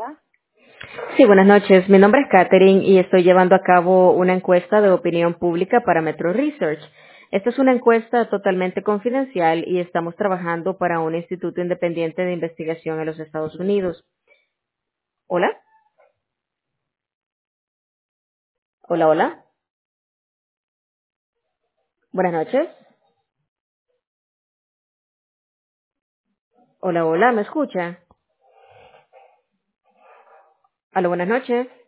Sí, buenas noches. Mi nombre es Katherine y estoy llevando a cabo una encuesta de opinión pública para Metro Research. Esta es una encuesta totalmente confidencial y estamos trabajando para un instituto independiente de investigación en los Estados Unidos. Hola, hola, hola. Buenas noches. Hola, hola, ¿me escucha? Hola, buenas noches.